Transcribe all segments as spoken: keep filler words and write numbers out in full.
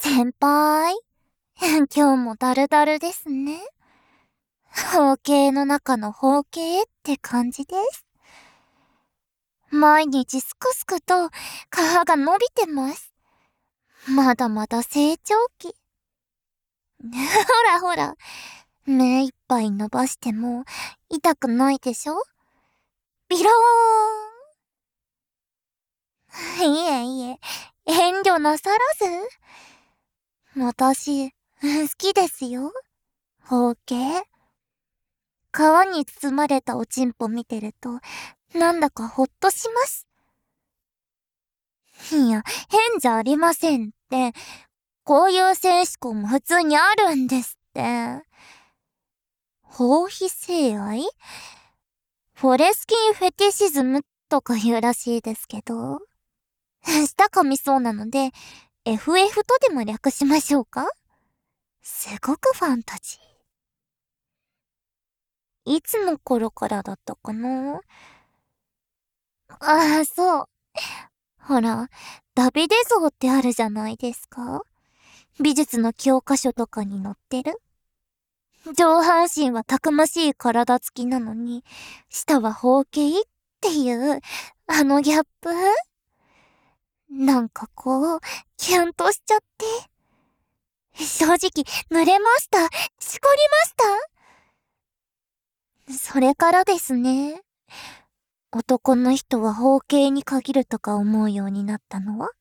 先輩、今日もダルダルですね。包茎の中の包茎って感じです。毎日すくすくと皮が伸びてます。まだまだ成長期。ほらほら、目いっぱい伸ばしても痛くないでしょ？ビローン。いえいえ、遠慮なさらず。私、好きですよ。包茎。皮に包まれたおちんぽ見てると、なんだかほっとします。いや、変じゃありませんって。こういう性思考も普通にあるんですって。包皮性愛？フォレスキンフェティシズムとか言うらしいですけど。舌噛みそうなので、エフエフ とでも略しましょうか？すごくファンタジー。いつの頃からだったかな？ああ、そう。ほら、ダビデ像ってあるじゃないですか。美術の教科書とかに載ってる。上半身はたくましい体つきなのに、下は包茎っていう、あのギャップ？なんかこう、キュンとしちゃって。正直、濡れました。しこりました。それからですね。男の人は包茎に限るとか思うようになったのは？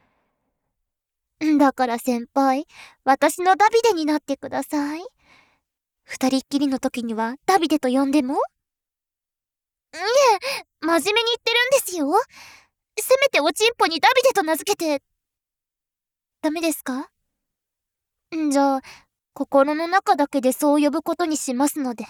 だから先輩、私のダビデになってください。二人っきりの時にはダビデと呼んでも？いえ、真面目に言ってるんですよ。せめておちんぽにダビデと名付けて。ダメですか？んじゃあ、心の中だけでそう呼ぶことにしますので。ね、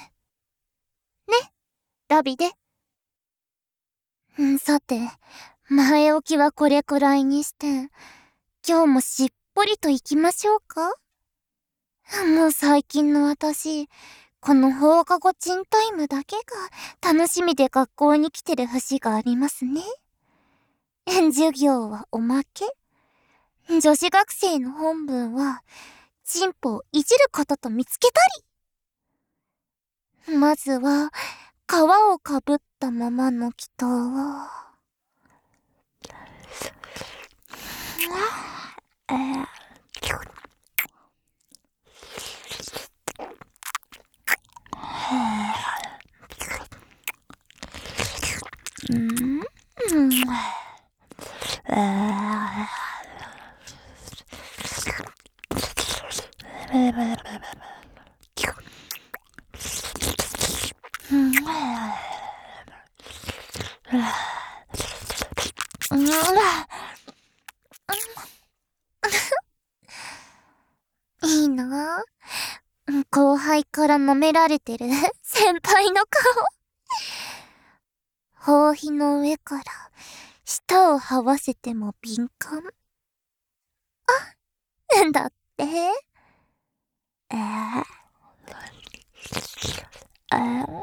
ダビデ。んさて、前置きはこれくらいにして、今日もしっぽりと行きましょうか？もう最近の私、この放課後チンタイムだけが楽しみで学校に来てる節がありますね。授業はおまけ。女子学生の本文は、チンポをいじることと見つけたり。まずは、皮をかぶったままの北は、えーうんえいいなぁ。後輩から舐められてる先輩の顔。包皮の上から舌を這わせても敏感。あ、だって。えー、え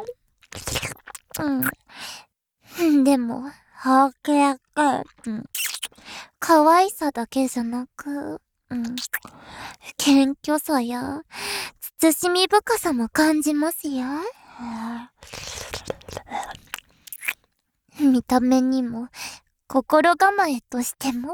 ー、うん。でも、包茎が、うん。可愛さだけじゃなく、うん。謙虚さや、慎み深さも感じますよ。見た目にも、心構えとしても、ん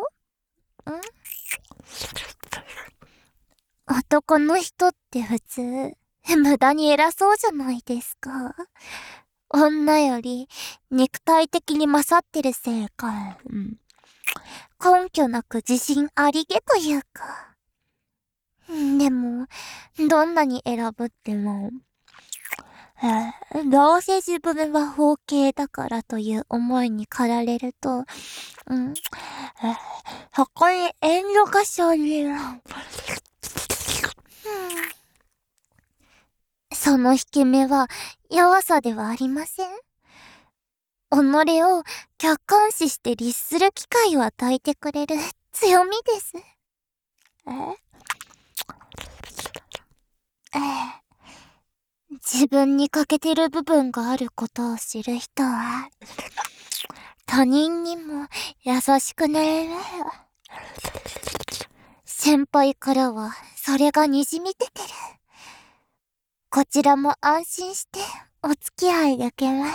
男の人って普通、無駄に偉そうじゃないですか。女より肉体的に勝ってるせいか、うん、根拠なく自信ありげというか。でも、どんなに選ぶっても、えー、どうせ自分は包茎だからという思いに駆られると、うん、えー、そこに遠慮が生じる。その引け目は弱さではありません。己を客観視して律する機会を与えてくれる強みです。えええ自分に欠けてる部分があることを知る人は、他人にも優しくなれるよ。 先輩からはそれがにじみ出てる。こちらも安心してお付き合いできます。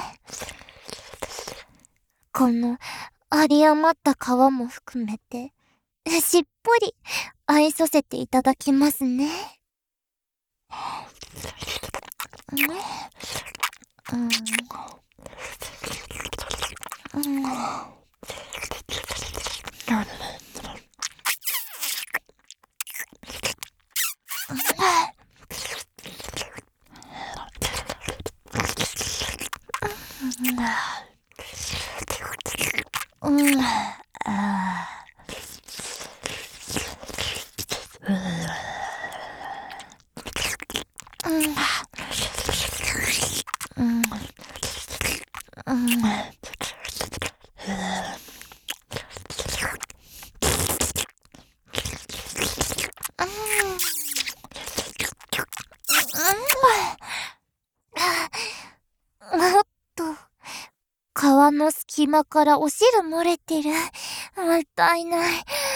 この有り余った皮も含めて、しっぽり愛させていただきますね。うん。うん。うん。うん。あうん。うん。うん。おっと、皮の隙間からお汁漏れてる。もったいない。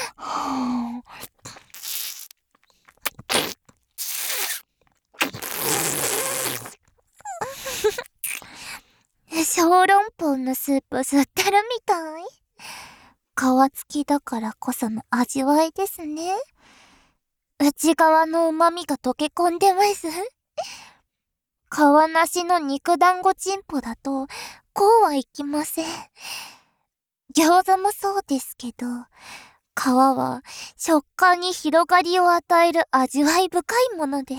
小籠包のスープ吸ってるみたい。皮付きだからこその味わいですね。内側の旨味が溶け込んでます。皮なしの肉団子チンポだと、こうはいきません。餃子もそうですけど、皮は食感に広がりを与える味わい深いものです。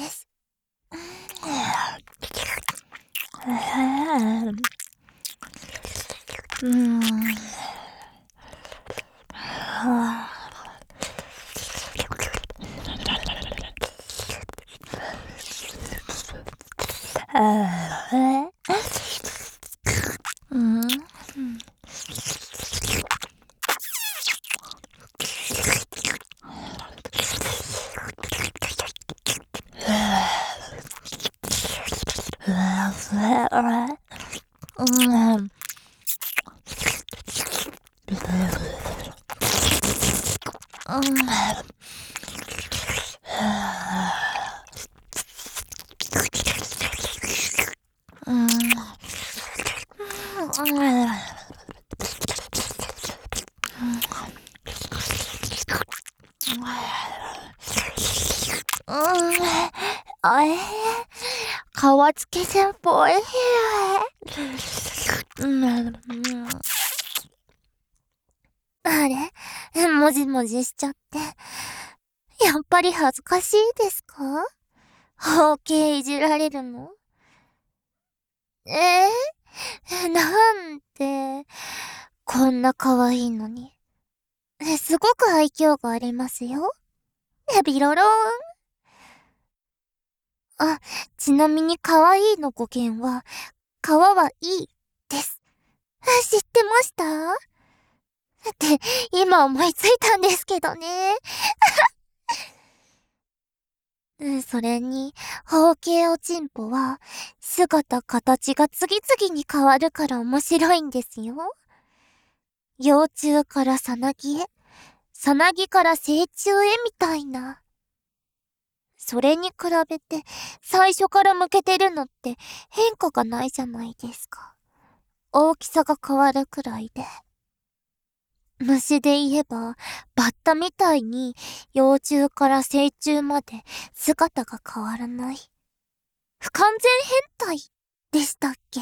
うーん。はぁ。うん。うん。あえー、皮付き先輩おいしい。うん。あれもじもじしちゃって。やっぱり恥ずかしいですか？包茎いじられるの？えー、なんて、こんな可愛いのに。すごく愛嬌がありますよ。ビロローン。あ、ちなみに可愛いの語源は、皮はいいです。知ってましたって、今思いついたんですけどね。それに、包茎おちんぽは、姿形が次々に変わるから面白いんですよ。幼虫からさなぎへ、さなぎから成虫へみたいな。それに比べて、最初から向けてるのって変化がないじゃないですか。大きさが変わるくらいで。虫で言えば、バッタみたいに幼虫から成虫まで姿が変わらない。不完全変態でしたっけ？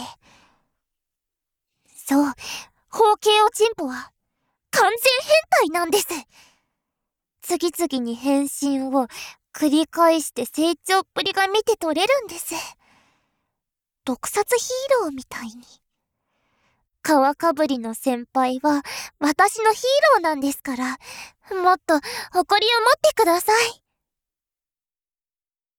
そう、包茎おちんぽは完全変態なんです。次々に変身を繰り返して成長っぷりが見て取れるんです。特撮ヒーローみたいに。皮かぶりの先輩は私のヒーローなんですから、もっと誇りを持ってください。